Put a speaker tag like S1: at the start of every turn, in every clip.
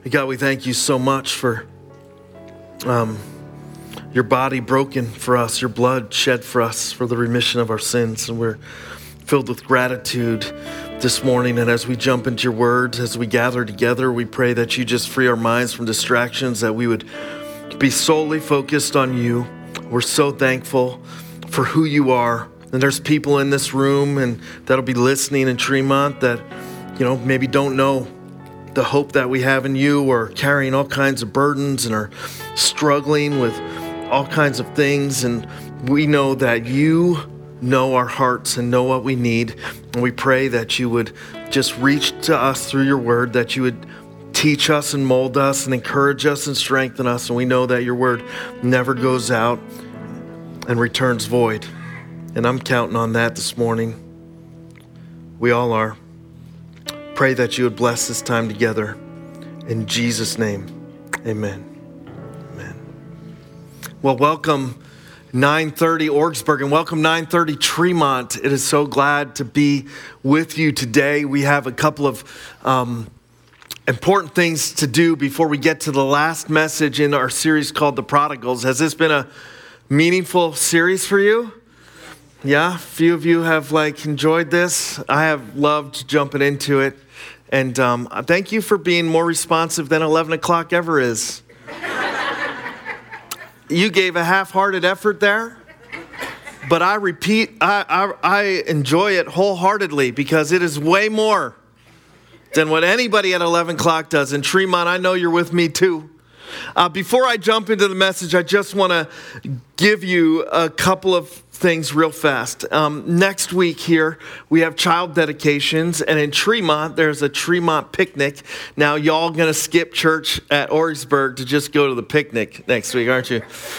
S1: God, we thank you so much for your body broken for us, your blood shed for us for the remission of our sins. And we're filled with gratitude this morning. And as we jump into your word, as we gather together, we pray that you just free our minds from distractions, that we would be solely focused on you. We're so thankful for who you are. And there's people in this room and that'll be listening in Tremont that, maybe don't know the hope that we have in you, or carrying all kinds of burdens and are struggling with all kinds of things. And we know that you know our hearts and know what we need. And we pray that you would just reach to us through your word, that you would teach us and mold us and encourage us and strengthen us. And we know that your word never goes out and returns void. And I'm counting on that this morning. We all are. Pray that you would bless this time together. In Jesus' name, amen. Amen. Well, welcome 930 Orgsburg and welcome 930 Tremont. It is so glad to be with you today. We have a couple of important things to do before we get to the last message in our series called The Prodigals. Has this been a meaningful series for you? Yeah, a few of you have enjoyed this. I have loved jumping into it. And thank you for being more responsive than 11 o'clock ever is. You gave a half-hearted effort there. But I repeat, I enjoy it wholeheartedly because it is way more than what anybody at 11 o'clock does. And Tremont, I know you're with me too. Before I jump into the message, I just want to give you a couple of things real fast. Next week here, we have child dedications, and in Tremont, there's a Tremont picnic. Now, y'all going to skip church at Orgsburg to just go to the picnic next week, aren't you?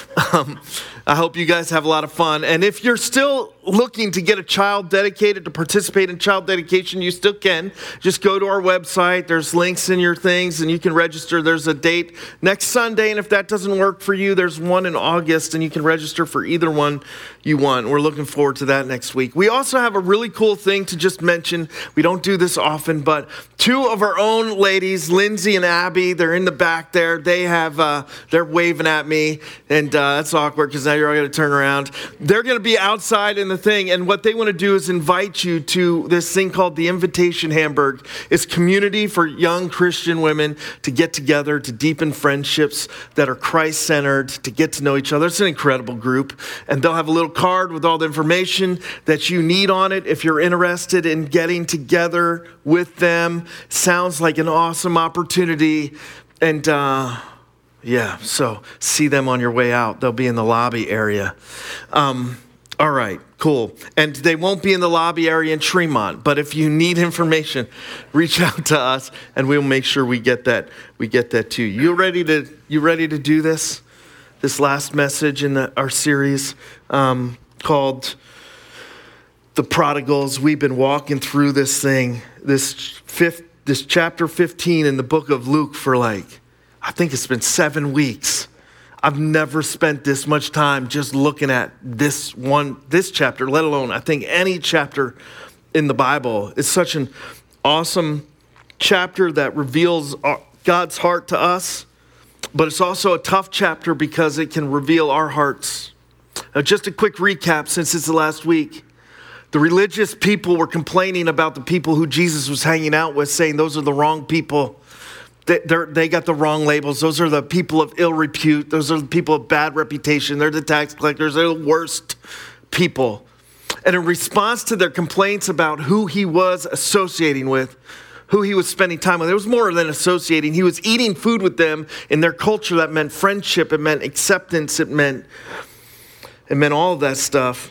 S1: I hope you guys have a lot of fun. And if you're still looking to get a child dedicated, to participate in child dedication, you still can. Just go to our website. There's links in your things, and you can register. There's a date next Sunday, and if that doesn't work for you, there's one in August, and you can register for either one you want. We're looking forward to that next week. We also have a really cool thing to just mention. We don't do this often, but two of our own ladies, Lindsay and Abby, they're in the back there. They have, they're waving at me, and that's awkward because now you're all going to turn around. They're going to be outside in the thing, and what they want to do is invite you to this thing called the Invitation Hamburg. It's community for young Christian women to get together, to deepen friendships that are Christ-centered, to get to know each other. It's an incredible group, and they'll have a little card with all the information that you need on it if you're interested in getting together with them. Sounds like an awesome opportunity, and so see them on your way out. They'll be in the lobby area. All right, cool. And they won't be in the lobby area in Tremont, but if you need information, reach out to us and we'll make sure we get that to you. You ready to do this? This last message in our series called The Prodigals. We've been walking through this thing, this chapter 15 in the book of Luke for I think it's been 7 weeks. I've never spent this much time just looking at this chapter, let alone I think any chapter in the Bible. It's such an awesome chapter that reveals God's heart to us, but it's also a tough chapter because it can reveal our hearts. Now, just a quick recap since it's the last week. The religious people were complaining about the people who Jesus was hanging out with, saying those are the wrong people. They got the wrong labels. Those are the people of ill repute. Those are the people of bad reputation. They're the tax collectors. They're the worst people. And in response to their complaints about who he was associating with, who he was spending time with, it was more than associating. He was eating food with them. In their culture, that meant friendship. It meant acceptance. It meant all of that stuff.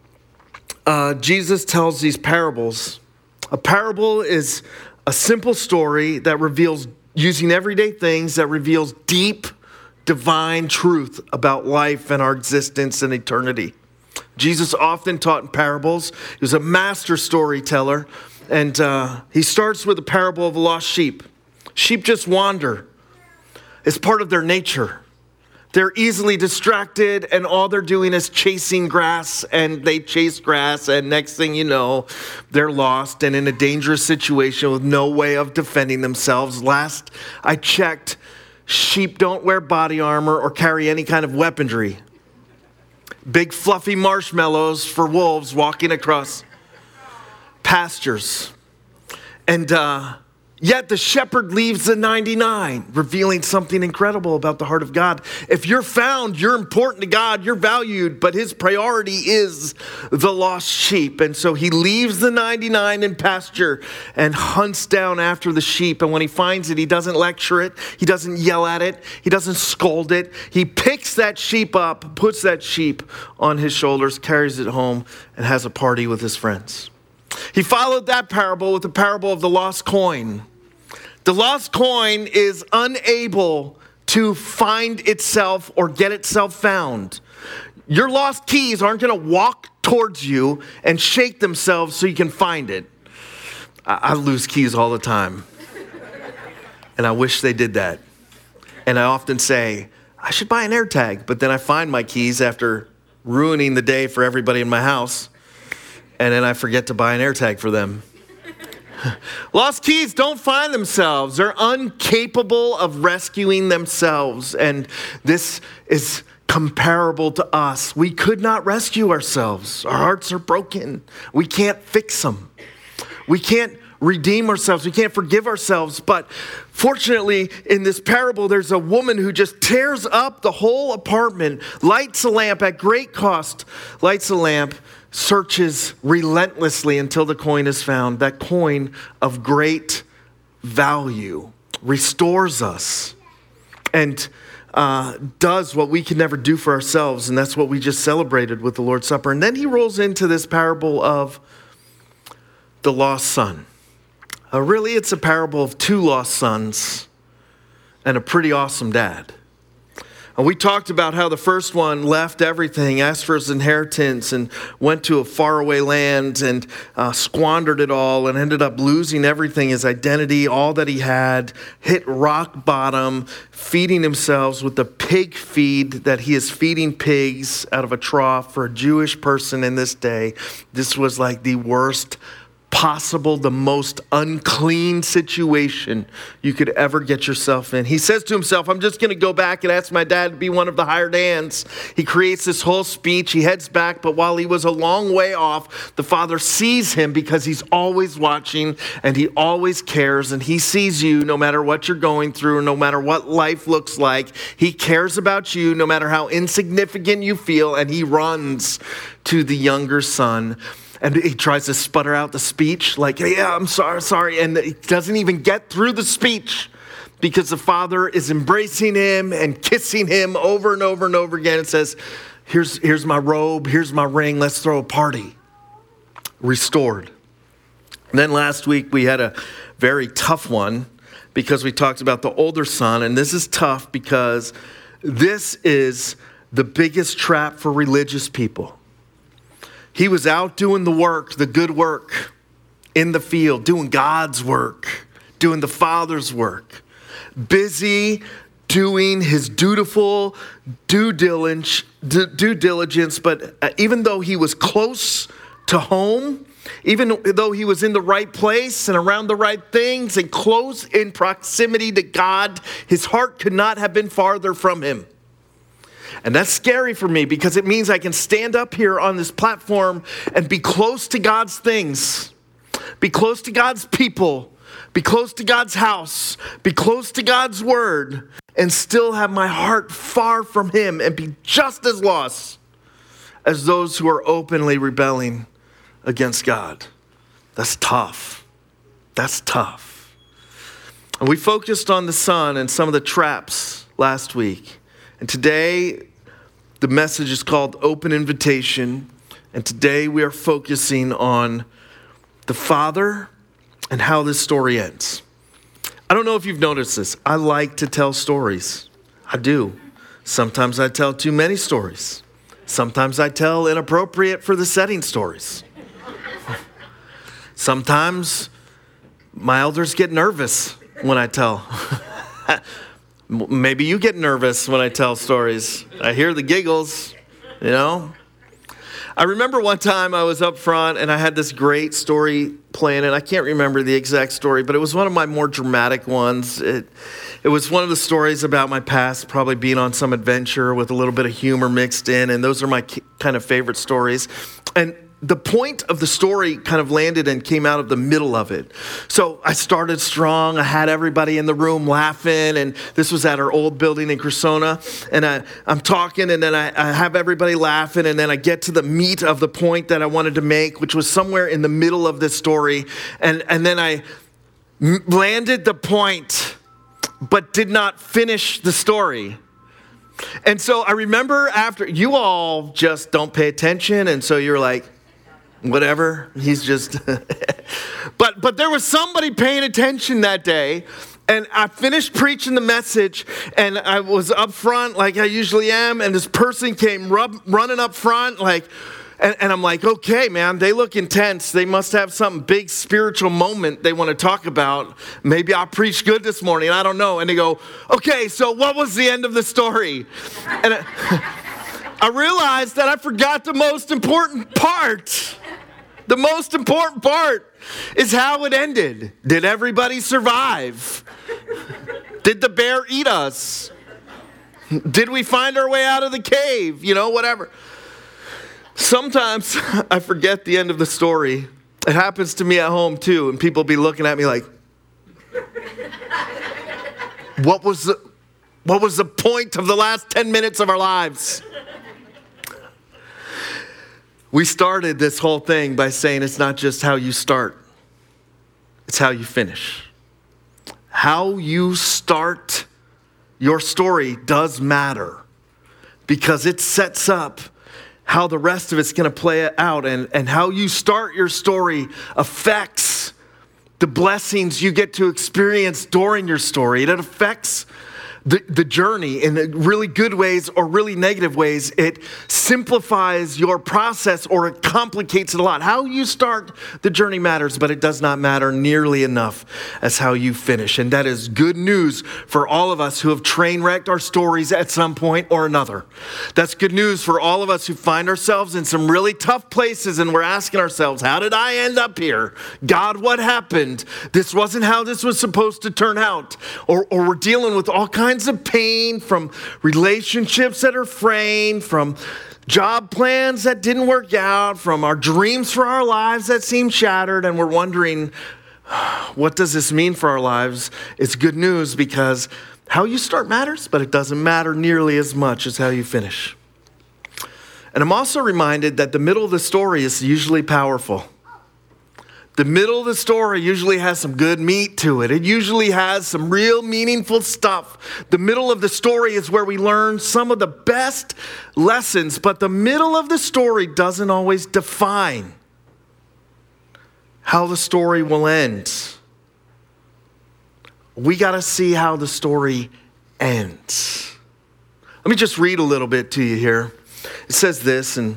S1: Jesus tells these parables. A parable is a simple story that reveals, using everyday things, that reveals deep, divine truth about life and our existence and eternity. Jesus often taught in parables. He was a master storyteller. And he starts with the parable of the lost sheep. Sheep just wander. It's part of their nature. They're easily distracted, and all they're doing is chasing grass, and they chase grass, and next thing you know, they're lost and in a dangerous situation with no way of defending themselves. Last I checked, sheep don't wear body armor or carry any kind of weaponry. Big fluffy marshmallows for wolves walking across pastures. And yet the shepherd leaves the 99, revealing something incredible about the heart of God. If you're found, you're important to God, you're valued, but his priority is the lost sheep. And so he leaves the 99 in pasture and hunts down after the sheep. And when he finds it, he doesn't lecture it, he doesn't yell at it, he doesn't scold it. He picks that sheep up, puts that sheep on his shoulders, carries it home, and has a party with his friends. He followed that parable with the parable of the lost coin. The lost coin is unable to find itself or get itself found. Your lost keys aren't going to walk towards you and shake themselves so you can find it. I lose keys all the time. And I wish they did that. And I often say, I should buy an AirTag. But then I find my keys after ruining the day for everybody in my house. And then I forget to buy an AirTag for them. Lost keys don't find themselves. They're incapable of rescuing themselves. And this is comparable to us. We could not rescue ourselves. Our hearts are broken. We can't fix them. We can't redeem ourselves. We can't forgive ourselves. But fortunately, in this parable, there's a woman who just tears up the whole apartment, lights a lamp at great cost, lights a lamp, searches relentlessly until the coin is found. That coin of great value restores us and does what we can never do for ourselves. And that's what we just celebrated with the Lord's Supper. And then he rolls into this parable of the lost son. Really, it's a parable of two lost sons and a pretty awesome dad. And we talked about how the first one left everything, asked for his inheritance, and went to a faraway land and squandered it all and ended up losing everything, his identity, all that he had, hit rock bottom, feeding himself with the pig feed that he is feeding pigs out of a trough. For a Jewish person in this day, this was like the worst possible, the most unclean situation you could ever get yourself in. He says to himself, I'm just going to go back and ask my dad to be one of the hired hands. He creates this whole speech. He heads back, but while he was a long way off, the father sees him because he's always watching and he always cares, and he sees you no matter what you're going through, no matter what life looks like. He cares about you no matter how insignificant you feel, and he runs to the younger son. And he tries to sputter out the speech like, yeah, I'm sorry. And he doesn't even get through the speech because the father is embracing him and kissing him over and over and over again and says, here's my robe, here's my ring, let's throw a party. Restored. And then last week we had a very tough one because we talked about the older son. And this is tough because this is the biggest trap for religious people. He was out doing the work, the good work in the field, doing God's work, doing the Father's work, busy doing his dutiful due diligence. But even though he was close to home, even though he was in the right place and around the right things and close in proximity to God, his heart could not have been farther from him. And that's scary for me because it means I can stand up here on this platform and be close to God's things, be close to God's people, be close to God's house, be close to God's word, and still have my heart far from him and be just as lost as those who are openly rebelling against God. That's tough. That's tough. And we focused on the son and some of the traps last week. And today, the message is called Open Invitation. And today we are focusing on the father and how this story ends. I don't know if you've noticed this. I like to tell stories. I do. Sometimes I tell too many stories. Sometimes I tell inappropriate for the setting stories. Sometimes my elders get nervous when I tell. Maybe you get nervous when I tell stories. I hear the giggles, you know. I remember one time I was up front and I had this great story planned, and I can't remember the exact story, but it was one of my more dramatic ones. It was one of the stories about my past, probably being on some adventure with a little bit of humor mixed in, and those are my kind of favorite stories. And the point of the story kind of landed and came out of the middle of it. So I started strong. I had everybody in the room laughing, and this was at our old building in Cressona. And I'm talking, and then I have everybody laughing, and then I get to the meat of the point that I wanted to make, which was somewhere in the middle of this story. And then I landed the point, but did not finish the story. And so I remember after, you all just don't pay attention, and so you're like, whatever, he's just, but there was somebody paying attention that day, and I finished preaching the message, and I was up front like I usually am, and this person came running up front, like, and I'm like, okay, man, they look intense. They must have some big spiritual moment they want to talk about. Maybe I'll preach good this morning, I don't know. And they go, okay, so what was the end of the story? And I realized that I forgot the most important part. The most important part is how it ended. Did everybody survive? Did the bear eat us? Did we find our way out of the cave? You know, whatever. Sometimes I forget the end of the story. It happens to me at home too, and people be looking at me like, what was the point of the last 10 minutes of our lives? We started this whole thing by saying it's not just how you start, it's how you finish. How you start your story does matter because it sets up how the rest of it's going to play out, and how you start your story affects the blessings you get to experience during your story. It affects the journey in really good ways or really negative ways. It simplifies your process or it complicates it a lot. How you start the journey matters, but it does not matter nearly enough as how you finish. And that is good news for all of us who have train wrecked our stories at some point or another. That's good news for all of us who find ourselves in some really tough places and we're asking ourselves, how did I end up here? God, what happened? This wasn't how this was supposed to turn out. Or we're dealing with all kinds of pain from relationships that are fraying, from job plans that didn't work out, from our dreams for our lives that seem shattered, and we're wondering, what does this mean for our lives? It's good news because how you start matters, but it doesn't matter nearly as much as how you finish. And I'm also reminded that the middle of the story is usually powerful. The middle of the story usually has some good meat to it. It usually has some real meaningful stuff. The middle of the story is where we learn some of the best lessons, but the middle of the story doesn't always define how the story will end. We got to see how the story ends. Let me just read a little bit to you here. It says this, and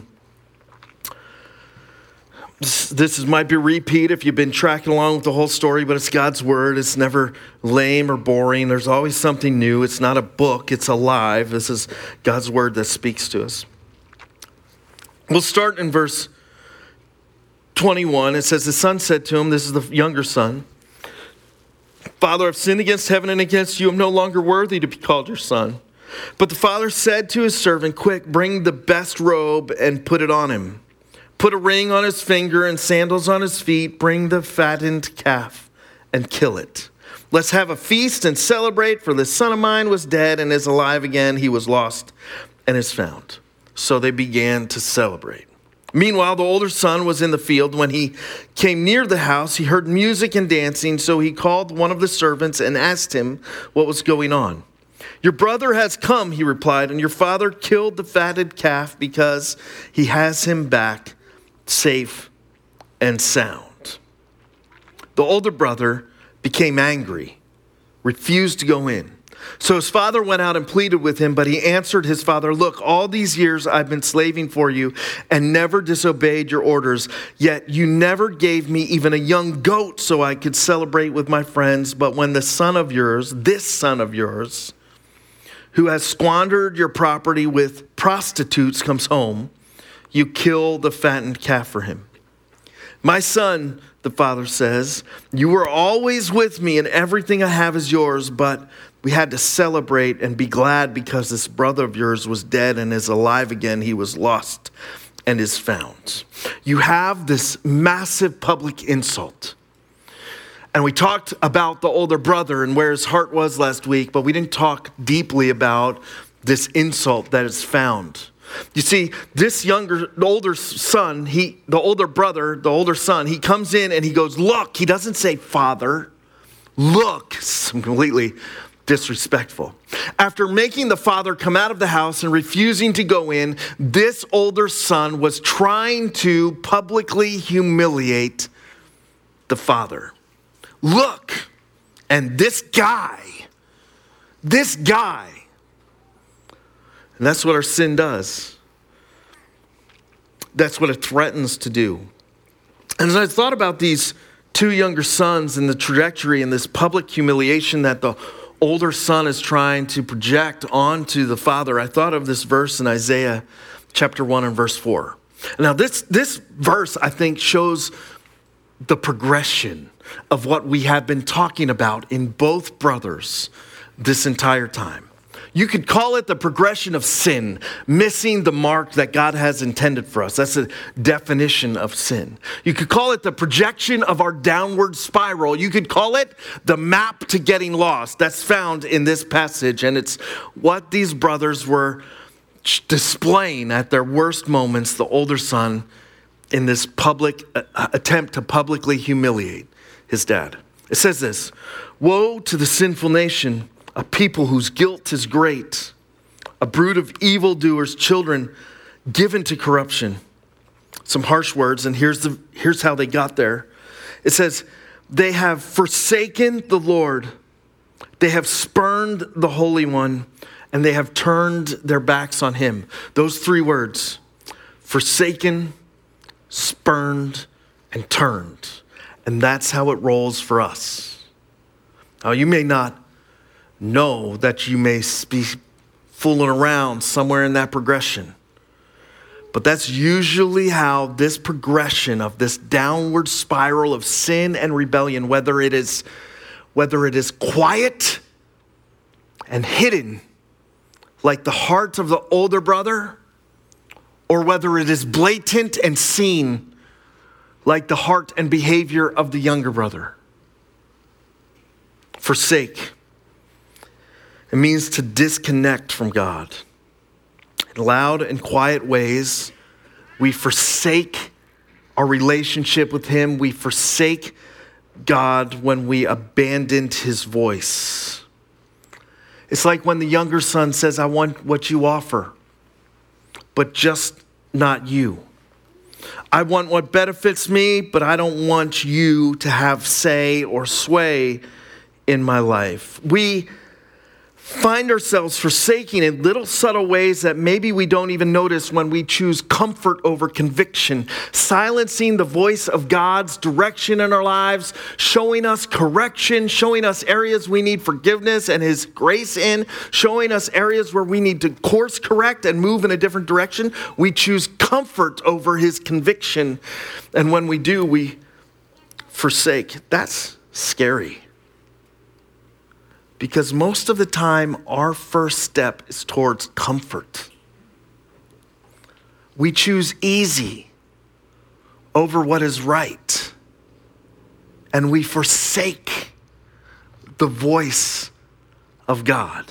S1: this might be a repeat if you've been tracking along with the whole story, but it's God's word. It's never lame or boring. There's always something new. It's not a book. It's alive. This is God's word that speaks to us. We'll start in verse 21. It says, the son said to him, this is the younger son, Father, I've sinned against heaven and against you. I'm no longer worthy to be called your son. But the father said to his servant, quick, bring the best robe and put it on him. Put a ring on his finger and sandals on his feet. Bring the fattened calf and kill it. Let's have a feast and celebrate, for this son of mine was dead and is alive again. He was lost and is found. So they began to celebrate. Meanwhile, the older son was in the field. When he came near the house, he heard music and dancing. So he called one of the servants and asked him what was going on. Your brother has come, he replied, and your father killed the fatted calf because he has him back safe and sound. The older brother became angry, refused to go in. So his father went out and pleaded with him, but he answered his father, look, all these years I've been slaving for you and never disobeyed your orders, yet you never gave me even a young goat so I could celebrate with my friends. But when this son of yours who has squandered your property with prostitutes comes home, you kill the fattened calf for him. My son, the father says, you were always with me and everything I have is yours, but we had to celebrate and be glad because this brother of yours was dead and is alive again. He was lost and is found. You have this massive public insult. And we talked about the older brother and where his heart was last week, but we didn't talk deeply about this insult that is found. You see, this older son, the older son, he comes in and he goes, look. He doesn't say father. Look. It's completely disrespectful. After making the father come out of the house and refusing to go in, this older son was trying to publicly humiliate the father. Look, and this guy, and that's what our sin does. That's what it threatens to do. And as I thought about these two younger sons and the trajectory and this public humiliation that the older son is trying to project onto the father, I thought of this verse in Isaiah chapter 1 and verse 4. Now this verse, I think, shows the progression of what we have been talking about in both brothers this entire time. You could call it the progression of sin, missing the mark that God has intended for us. That's a definition of sin. You could call it the projection of our downward spiral. You could call it the map to getting lost. That's found in this passage, and it's what these brothers were displaying at their worst moments, the older son, in this public attempt to publicly humiliate his dad. It says this, woe to the sinful nation, a people whose guilt is great, a brood of evildoers, children given to corruption. Some harsh words, and here's how they got there. It says, they have forsaken the Lord, they have spurned the Holy One, and they have turned their backs on him. Those three words, forsaken, spurned, and turned. And that's how it rolls for us. Now, you may not know that you may be fooling around somewhere in that progression, but that's usually how this progression of this downward spiral of sin and rebellion, whether it is quiet and hidden, like the heart of the older brother, or whether it is blatant and seen, like the heart and behavior of the younger brother. Forsake. It means to disconnect from God. In loud and quiet ways, we forsake our relationship with him. We forsake God when we abandoned his voice. It's like when the younger son says, I want what you offer, but just not you. I want what benefits me, but I don't want you to have say or sway in my life. We find ourselves forsaking in little subtle ways that maybe we don't even notice when we choose comfort over conviction, silencing the voice of God's direction in our lives, showing us correction, showing us areas we need forgiveness and his grace in, showing us areas where we need to course correct and move in a different direction. We choose comfort over his conviction. And when we do, we forsake. That's scary. Because most of the time, our first step is towards comfort. We choose easy over what is right. And we forsake the voice of God.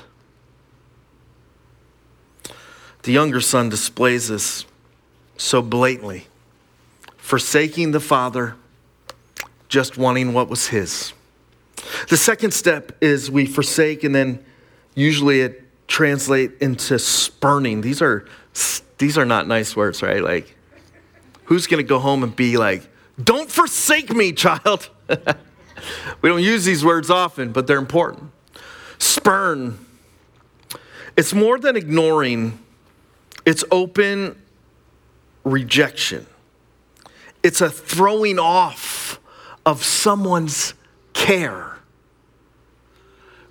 S1: The younger son displays this so blatantly, forsaking the father, just wanting what was his. The second step is we forsake, and then usually it translates into spurning. These are not nice words, right? Like, who's going to go home and be like, don't forsake me, child? We don't use these words often, but they're important. Spurn. It's more than ignoring. It's open rejection. It's a throwing off of someone's care.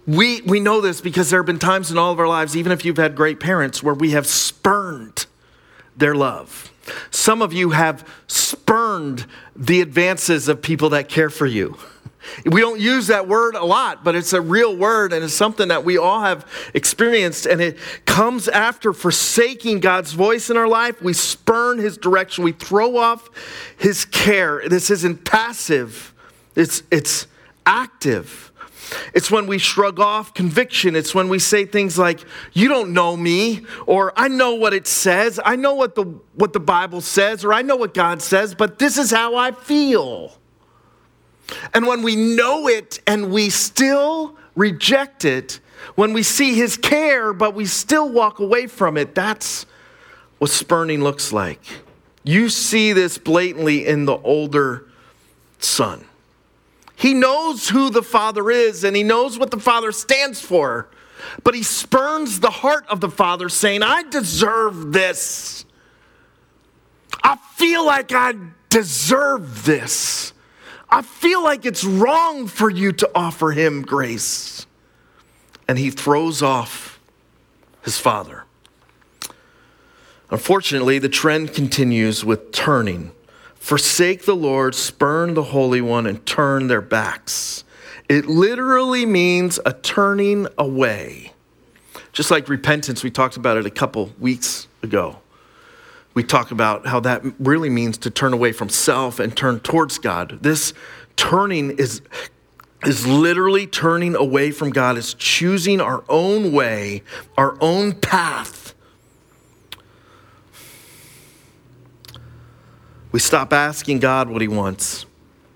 S1: We know this because there have been times in all of our lives, even if you've had great parents, where we have spurned their love. Some of you have spurned the advances of people that care for you. We don't use that word a lot, but it's a real word, and it's something that we all have experienced, and it comes after forsaking God's voice in our life. We spurn his direction. We throw off his care. This isn't passive. It's active. It's when we shrug off conviction. It's when we say things like, you don't know me, or I know what it says. I know what the Bible says, or I know what God says, but this is how I feel. And when we know it and we still reject it, when we see his care, but we still walk away from it, that's what spurning looks like. You see this blatantly in the older son. He knows who the Father is, and he knows what the Father stands for. But he spurns the heart of the Father, saying, I deserve this. I feel like I deserve this. I feel like it's wrong for you to offer him grace. And he throws off his Father. Unfortunately, the trend continues with turning. Forsake the Lord, spurn the Holy One, and turn their backs. It literally means a turning away. Just like repentance, we talked about it a couple weeks ago. We talk about how that really means to turn away from self and turn towards God. This turning is literally turning away from God. It's choosing our own way, our own path. We stop asking God what he wants.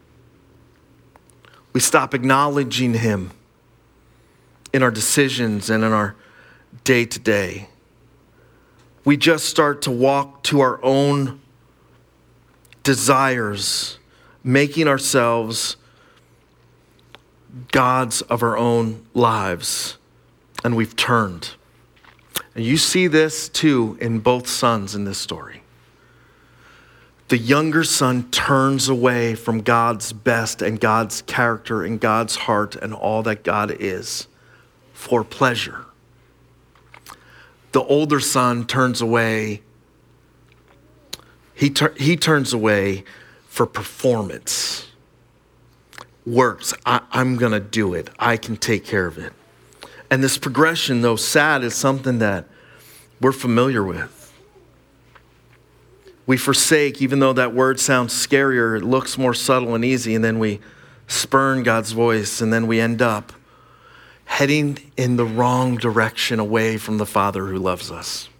S1: We stop acknowledging him in our decisions and in our day-to-day. We just start to walk to our own desires, making ourselves gods of our own lives. And we've turned. And you see this too in both sons in this story. The younger son turns away from God's best and God's character and God's heart and all that God is for pleasure. The older son turns away. He turns away for performance. Works. I'm going to do it. I can take care of it. And this progression, though sad, is something that we're familiar with. We forsake, even though that word sounds scarier, it looks more subtle and easy, and then we spurn God's voice, and then we end up heading in the wrong direction away from the Father who loves us.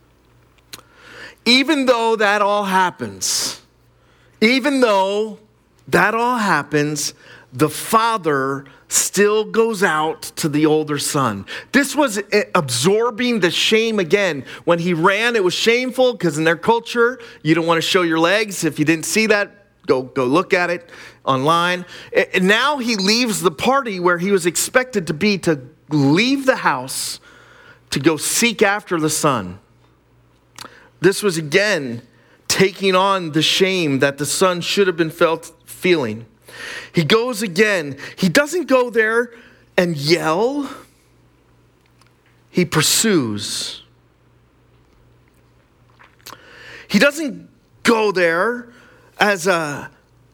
S1: Even though that all happens, the Father still goes out to the older son. This was absorbing the shame again. When he ran, it was shameful because in their culture, you don't want to show your legs. If you didn't see that, go look at it online. And now he leaves the party where he was expected to be, to leave the house to go seek after the son. This was again taking on the shame that the son should have been feeling. He goes again. He doesn't go there and yell. He pursues. He doesn't go there as a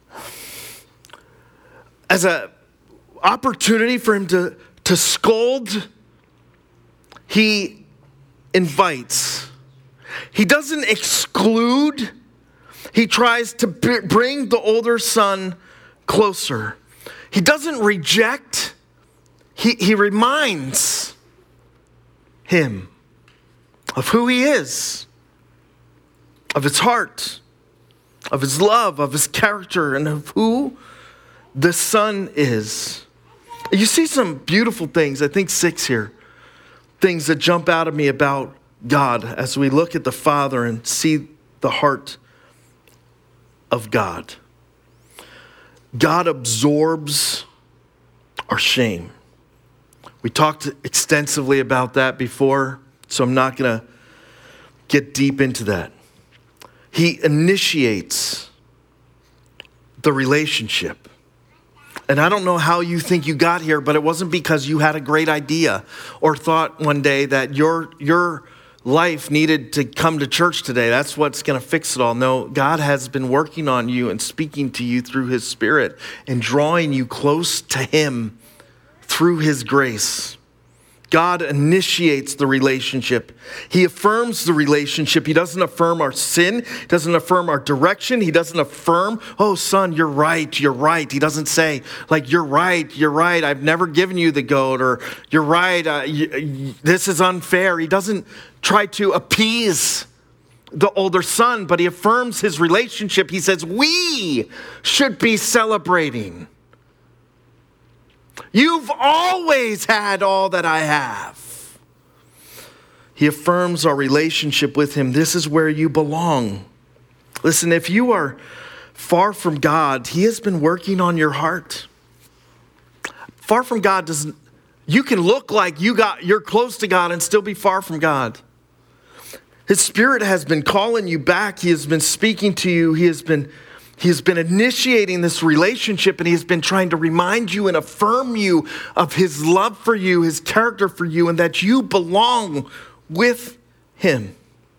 S1: opportunity for him to scold. He invites. He doesn't exclude. He tries to bring the older son closer. He doesn't reject. He reminds him of who he is, of his heart, of his love, of his character, and of who the son is. You see some beautiful things, I think 6 here, things that jump out at me about God as we look at the Father and see the heart of God. God absorbs our shame. We talked extensively about that before, so I'm not going to get deep into that. He initiates the relationship. And I don't know how you think you got here, but it wasn't because you had a great idea or thought one day that your life needed to come to church today. That's what's going to fix it all. No, God has been working on you and speaking to you through his Spirit and drawing you close to him through his grace. God initiates the relationship. He affirms the relationship. He doesn't affirm our sin. He doesn't affirm our direction. He doesn't affirm, oh, son, you're right, you're right. He doesn't say, like, you're right, I've never given you the goat, or you're right, this is unfair. He doesn't try to appease the older son, but he affirms his relationship. He says, we should be celebrating. You've always had all that I have. He affirms our relationship with him. This is where you belong. Listen, if you are far from God, he has been working on your heart. Far from God doesn't, you can look like you're close to God and still be far from God. His Spirit has been calling you back. He has been speaking to you. He has been initiating this relationship, and he has been trying to remind you and affirm you of his love for you, his character for you, and that you belong with him.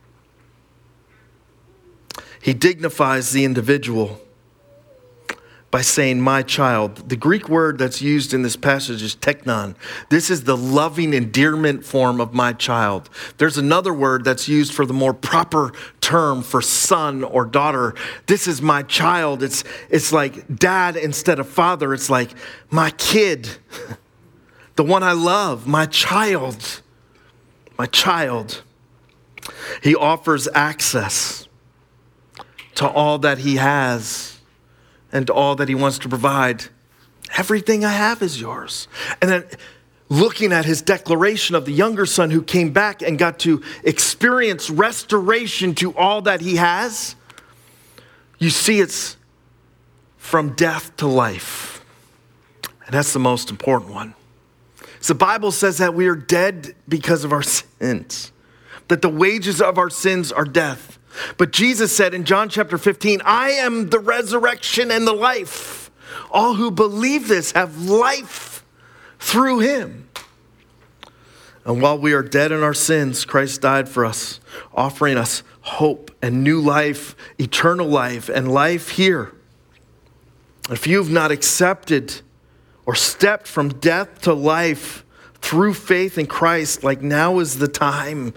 S1: He dignifies the individual by saying, my child. The Greek word that's used in this passage is teknon. This is the loving endearment form of my child. There's another word that's used for the more proper term for son or daughter. This is my child. It's like dad instead of father. It's like my kid, the one I love, my child, my child. He offers access to all that he has and all that he wants to provide. Everything I have is yours. And then looking at his declaration of the younger son who came back and got to experience restoration to all that he has, you see it's from death to life. And that's the most important one. So the Bible says that we are dead because of our sins, that the wages of our sins are death. But Jesus said in John chapter 15, I am the resurrection and the life. All who believe this have life through him. And while we are dead in our sins, Christ died for us, offering us hope and new life, eternal life, and life here. If you've not accepted or stepped from death to life through faith in Christ, like now is the time.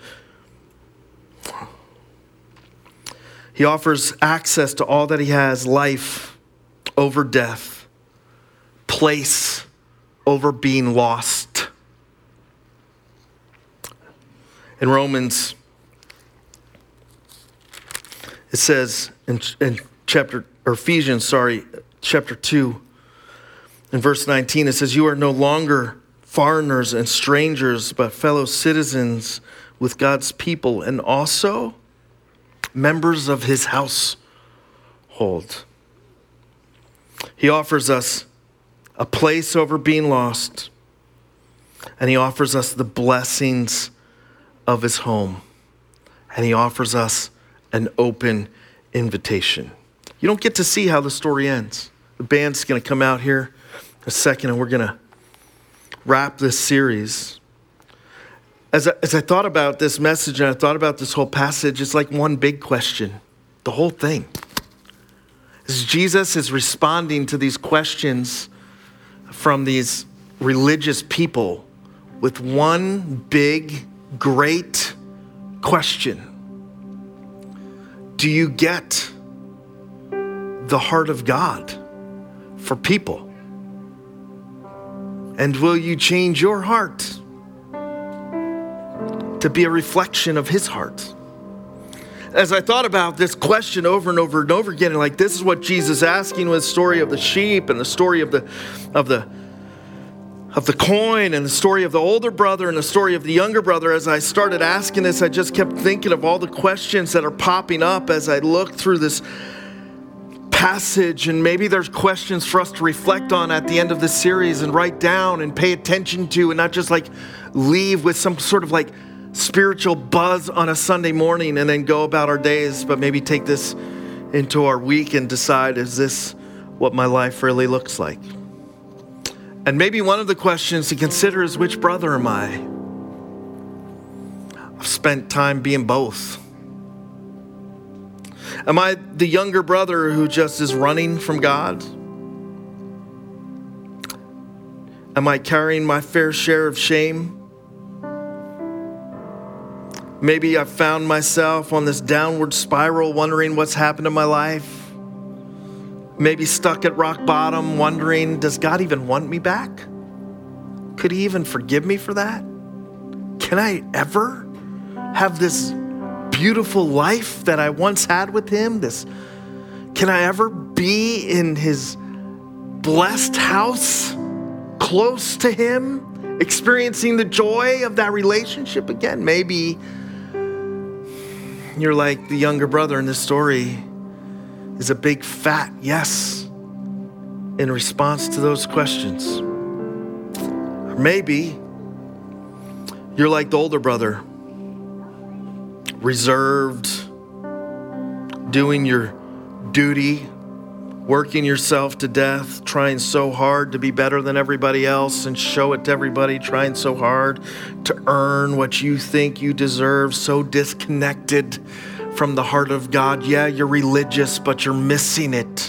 S1: He offers access to all that he has, life over death, place over being lost. In Romans, it says in Ephesians, chapter 2, in verse 19, it says, you are no longer foreigners and strangers, but fellow citizens with God's people, and also members of his household. He offers us a place over being lost, and he offers us the blessings of his home, and he offers us an open invitation. You don't get to see how the story ends. The band's going to come out here in a second, and we're going to wrap this series. As I thought about this message and I thought about this whole passage, it's like one big question, the whole thing. As Jesus is responding to these questions from these religious people with one big, great question. Do you get the heart of God for people? And will you change your heart to be a reflection of his heart? As I thought about this question over and over and over again, and like this is what Jesus asking with the story of the sheep and the story of the coin and the story of the older brother and the story of the younger brother. As I started asking this, I just kept thinking of all the questions that are popping up as I look through this passage, and maybe there's questions for us to reflect on at the end of this series and write down and pay attention to, and not just like leave with some sort of like spiritual buzz on a Sunday morning and then go about our days, but maybe take this into our week and decide, is this what my life really looks like? And maybe one of the questions to consider is, which brother am I? I've spent time being both. Am I the younger brother who just is running from God? Am I carrying my fair share of shame? Maybe I've found myself on this downward spiral, wondering what's happened to my life. Maybe stuck at rock bottom, wondering, does God even want me back? Could he even forgive me for that? Can I ever have this beautiful life that I once had with him? Can I ever be in his blessed house, close to him, experiencing the joy of that relationship again? Maybe you're like the younger brother in this story is a big fat yes in response to those questions. Or maybe you're like the older brother, reserved, doing your duty, working yourself to death, trying so hard to be better than everybody else and show it to everybody, trying so hard to earn what you think you deserve, so disconnected from the heart of God. Yeah, you're religious, but you're missing it.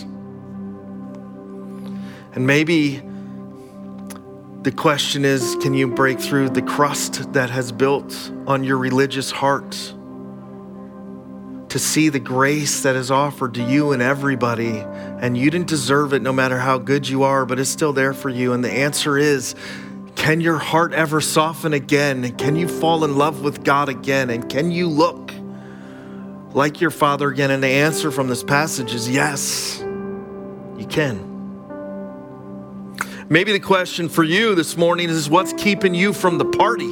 S1: And maybe the question is, can you break through the crust that has built on your religious heart to see the grace that is offered to you and everybody? And you didn't deserve it no matter how good you are, but it's still there for you. And the answer is, can your heart ever soften again? Can you fall in love with God again? And can you look like your Father again? And the answer from this passage is yes, you can. Maybe the question for you this morning is, what's keeping you from the party?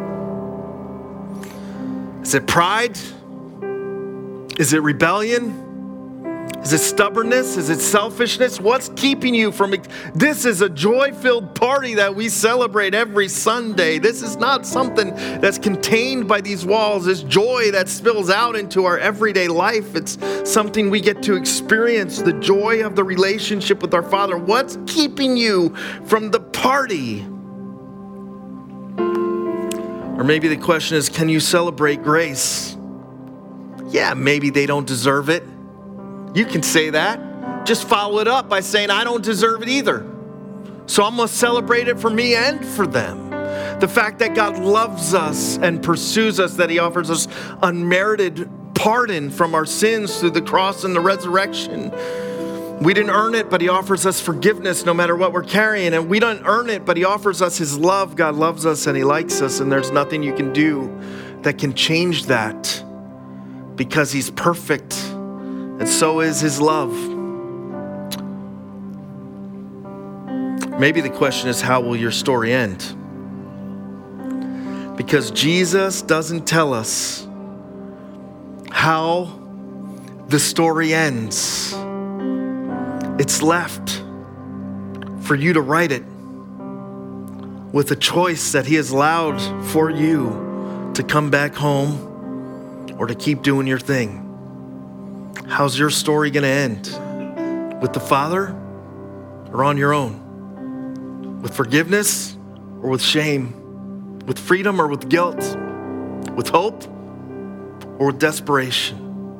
S1: Is it pride? Is it rebellion? Is it stubbornness? Is it selfishness? What's keeping you from it? This is a joy-filled party that we celebrate every Sunday. This is not something that's contained by these walls. It's joy that spills out into our everyday life. It's something we get to experience, the joy of the relationship with our Father. What's keeping you from the party? Or maybe the question is, can you celebrate grace? Yeah, maybe they don't deserve it. You can say that. Just follow it up by saying, I don't deserve it either. So I'm going to celebrate it for me and for them. The fact that God loves us and pursues us, that he offers us unmerited pardon from our sins through the cross and the resurrection. We didn't earn it, but he offers us forgiveness no matter what we're carrying. And we don't earn it, but he offers us his love. God loves us and he likes us, and there's nothing you can do that can change that, because he's perfect. And so is his love. Maybe the question is, how will your story end? Because Jesus doesn't tell us how the story ends. It's left for you to write it with a choice that he has allowed for you to come back home or to keep doing your thing. How's your story going to end? With the Father or on your own? With forgiveness or with shame? With freedom or with guilt? With hope or with desperation?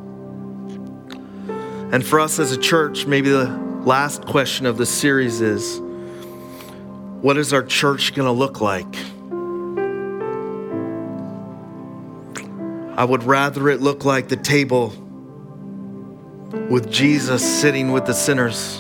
S1: And for us as a church, maybe the last question of this series is, what is our church going to look like? I would rather it look like the table with Jesus sitting with the sinners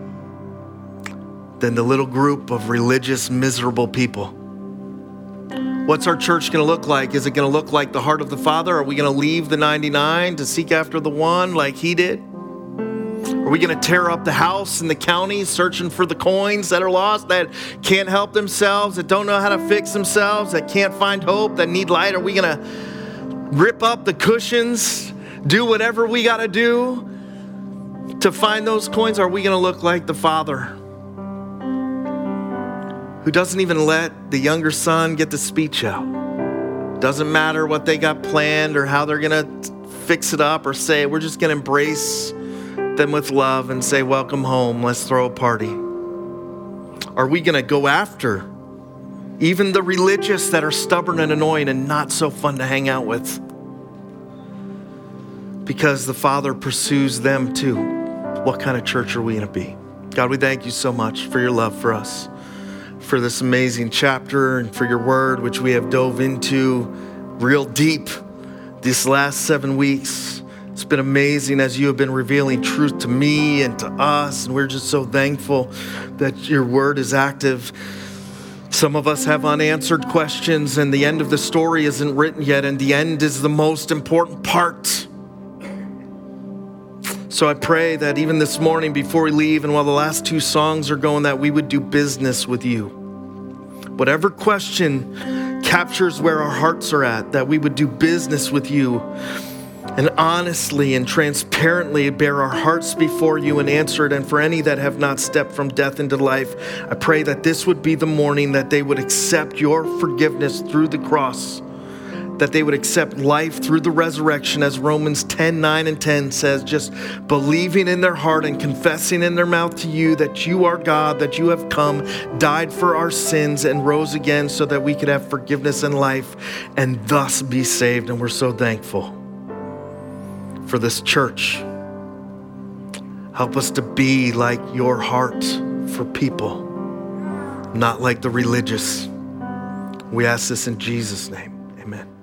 S1: than the little group of religious, miserable people. What's our church going to look like? Is it going to look like the heart of the Father? Are we going to leave the 99 to seek after the one like he did? Are we going to tear up the house and the county searching for the coins that are lost, that can't help themselves, that don't know how to fix themselves, that can't find hope, that need light? Are we going to rip up the cushions, do whatever we got to do to find those coins? Are we going to look like the Father, who doesn't even let the younger son get the speech out? Doesn't matter what they got planned or how they're going to fix it up or say, we're just going to embrace them with love and say, welcome home, let's throw a party. Are we going to go after even the religious that are stubborn and annoying and not so fun to hang out with? Because the Father pursues them too. What kind of church are we going to be? God, we thank you so much for your love for us, for this amazing chapter, and for your word, which we have dove into real deep these last 7 weeks. It's been amazing as you have been revealing truth to me and to us, and we're just so thankful that your word is active. Some of us have unanswered questions, and the end of the story isn't written yet, and the end is the most important part. So I pray that even this morning before we leave and while the last 2 songs are going, that we would do business with you. Whatever question captures where our hearts are at, that we would do business with you and honestly and transparently bear our hearts before you and answer it. And for any that have not stepped from death into life, I pray that this would be the morning that they would accept your forgiveness through the cross, that they would accept life through the resurrection, as Romans 10:9 and 10 says, just believing in their heart and confessing in their mouth to you that you are God, that you have come, died for our sins, and rose again so that we could have forgiveness and life and thus be saved. And we're so thankful for this church. Help us to be like your heart for people, not like the religious. We ask this in Jesus' name. Amen.